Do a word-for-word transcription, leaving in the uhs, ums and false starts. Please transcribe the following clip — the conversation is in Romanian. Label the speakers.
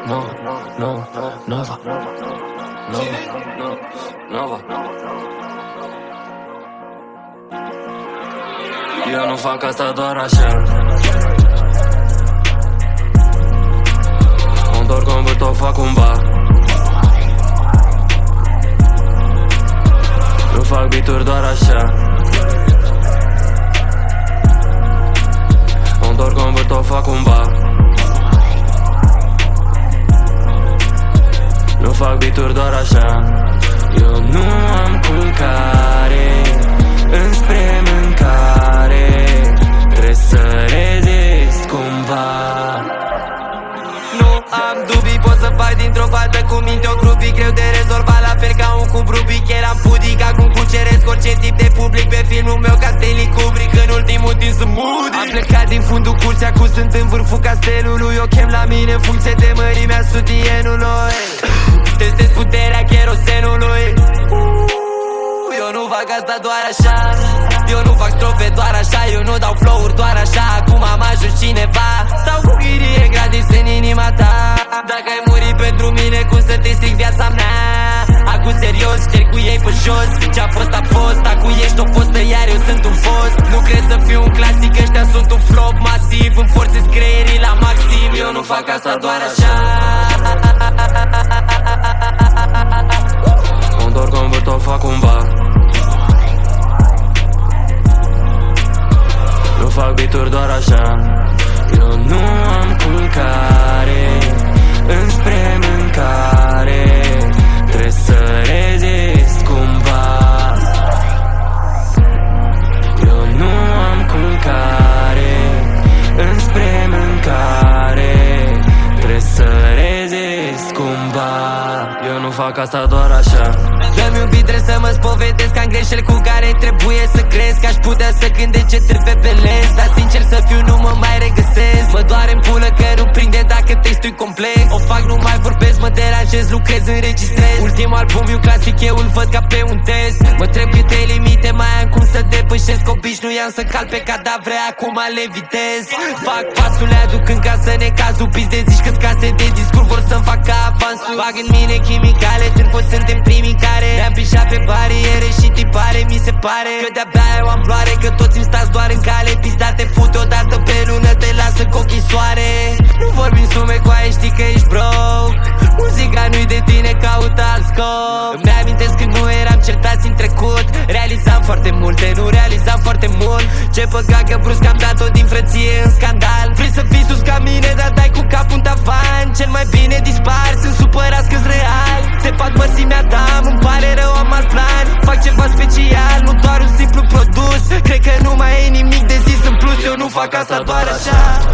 Speaker 1: no, no, Nova, Nova, Nova. Eu nu fac asta doar așa. Mă întorc în vârt, o fac un bar. Nu fac beat-uri doar așa. Mă întorc în vârt, o fac un bar. Nu fac beat-uri doar așa. Eu nu am culcare înspre mâncare. Trebuie să rezist cumva.
Speaker 2: Nu am dubii, pot să fac dintr-o fată cu minte o grupii. Greu de rezolvat, la fel ca un cub Rubik. Eram pudic, acum cuceresc orice tip de public. Pe filmul meu ca Stanley Kubrick, în ultimul timp sunt moody. Am plecat din fundul curții, acum sunt în vârful castelului. O chem la mine în funcție de mărimea sutienului. Testez puterea cherosenului. Eu nu fac asta doar așa. Eu nu fac strofe doar așa. Eu nu dau flow-uri doar așa. Acum am ajuns cineva. Stau cu ghirie gratis în inima ta. Dacă ai murit pentru mine, cum să te stric viața mea? Acum serios, șterg cu ei pe jos. Ce-a fost a fost, acum ești o fostă, iar eu sunt un fost. Nu cred să fiu un clasic, ăștia sunt un flop masiv. Îmi forțez creierii la maxim. Eu nu fac asta doar așa.
Speaker 1: Mă întorc în vârt, o fac un bar. Nu fac beat-uri doar așa. Eu nu am culcare înspre mâncare. Trebuie să rezist cumva. Eu nu am culcare înspre mâncare. Trebuie să rezist cumva. Eu nu fac asta doar așa.
Speaker 2: Dă-mi un beat, trebuie să mă spovedesc. Am greșeli cu care trebuie să cresc. Aș putea să cânt ce trâfe pe lens, dar sincer să fiu nu mă mai regăsesc. Mă doare în pulă că nu prinde dacă textul-i complex. O fac, nu mai vorbesc, mă deranjez, lucrez, înregistrez. Ultimul album e un clasic, eu îl văd ca pe un test. Mă întreb câte limite mai am, cum să depășesc. Obișnuiam să cal pe cadavre, acum le vitez. Fac pasul, le aduc în casă, necazul. Pis de zici că-s case de discurs, vor să-mi facă avansul. Bag în mine chimicale, târfă, suntem primii care le-am pișat pe bariere și tipare. Mi se pare că de-abia eu am floare, că toți îmi stați doar în cale. Pizdate fute odată pe lună, te lasă cu ochii soare. Nu vorbim sume cu aia, știi că ești broke. Muzica nu-i de tine, caută alt scop. Îmi amintesc când nu eram certați în trecut. Realizam foarte multe, nu realizam foarte mult. Ce păcat că brusc am dat-o din frăție în scandal. Vrei să fii sus ca mine, dar dai cu capul în tavan. Cel mai bine dispar, sunt supărat că-s real. Te fac mărțimea ta, îmi pare rău, am alt plan. Fac ceva special, nu doar un simplu produs. Cred că nu mai e nimic de zis în plus. Eu nu fac asta doar așa.